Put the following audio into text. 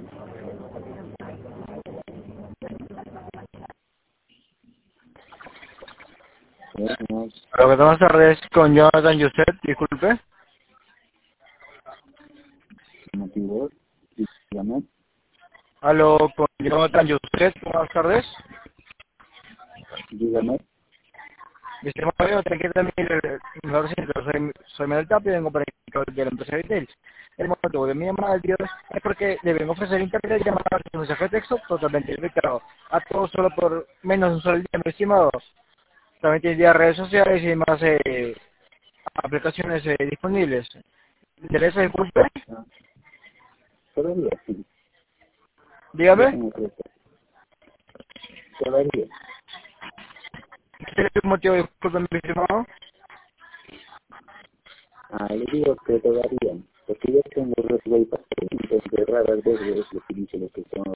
Lo que buenas tardes con Jonathan Joseph, disculpe. Motivo, dígame, Aló, con Jonathan Joseph, buenas tardes. dígame. Mi estimado Jonathan, ¿qué tal? Lo siento, soy Manuel Tapia y vengo para el de la empresa Retail. El motivo de mi llamada al día de hoy es porque le vengo a ofrecer internet llamadas de mensaje de texto totalmente ilimitado. A todos solo por menos de un solo día, mi estimado. También tiene redes sociales y demás aplicaciones disponibles. ¿Le interesa, disculpe? Ah, todavía sí, Dígame. déjame creer. Todavía. ¿Qué es el motivo, disculpe, mi estimado? Le digo que todavía, porque yo tengo red wifi, entonces raras veces lo que dice lo que son